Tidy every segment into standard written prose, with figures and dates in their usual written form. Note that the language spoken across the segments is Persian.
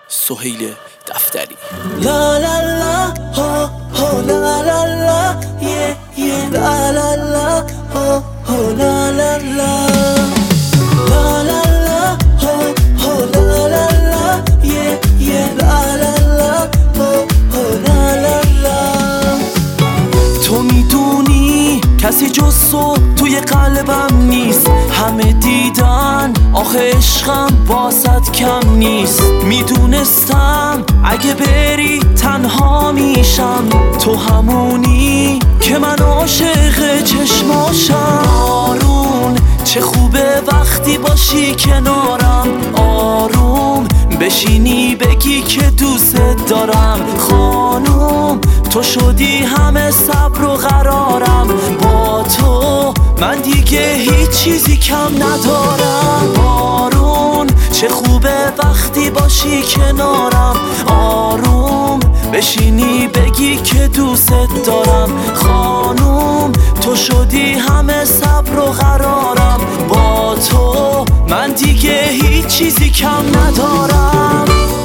سهیل دفتری. لا لا لا هو هو لا لا لا يه يه لا لا لا هو هو لا لا لا لا لا لا هو هو لا لا لا يه يه لا لا لا هو هو لا لا لا. تو میدونی کسی جز تو توی قلبم نیست، همه دیدن آخه عشقم باست کم نیست. میدونستم اگه بری تنها میشم، تو همونی که من عاشق چشماشم. آروم چه خوبه وقتی باشی کنارم، آروم بشینی بگی که دوست دارم. خانوم تو شدی همه صبر و قرارم، با تو من دیگه هیچ چیزی کم ندارم. بارون چه خوبه وقتی باشی کنارم، آروم بشینی بگی که دوست دارم. خانوم تو شدی همه صبر و قرارم، با تو من دیگه هیچ چیزی کم ندارم.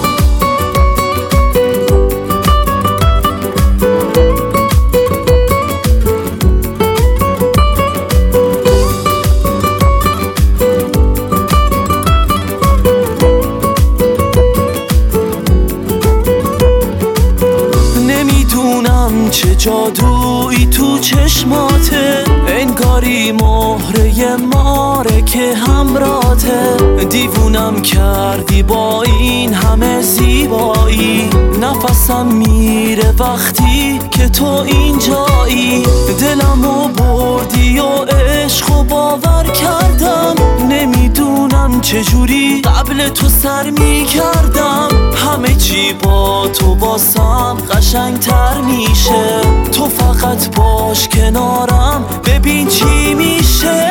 نمیدونم چه جادویی تو چشماته، انگاری مهره ماره که همراته. دیوونم کردی با این همه زیبایی، نفسم میره وقتی که تو اینجایی. دلمو بردی و عشقو باور کردم، نمیدونم چجوری قبل تو سر میکردم. همه چی با تو باسم قشنگتر میشه، تو فقط باش کنارم ببین چی میشه.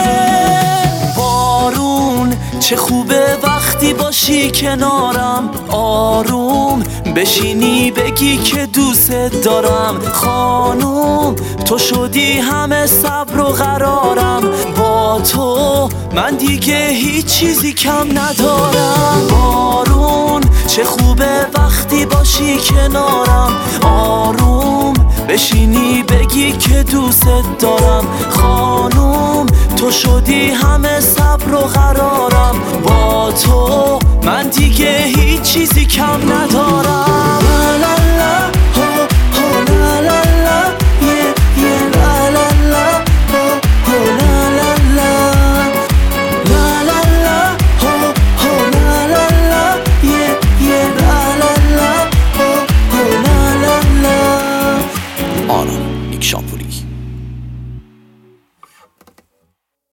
بارون چه خوبه وقتی باشی کنارم، آروم بشینی بگی که دوست دارم. خانوم تو شدی همه صبر و قرارم، با تو من دیگه هیچ چیزی کم ندارم. بارون چه خوبه وقتی باشی کنارم، آروم بشینی بگی که دوست دارم. خانوم تو شدی همه صبر و قرارم، با تو من دیگه هیچ چیزی کم ندارم. لا لا لا هو هو لا لا لا يه يه لا لا لا هو هو لا لا لا لا لا لا هو هو لا لا لا يه يه لا لا لا هو هو لا لا لا. آرام